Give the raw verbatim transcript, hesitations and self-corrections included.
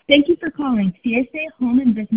Thank you for calling C S A Home and Business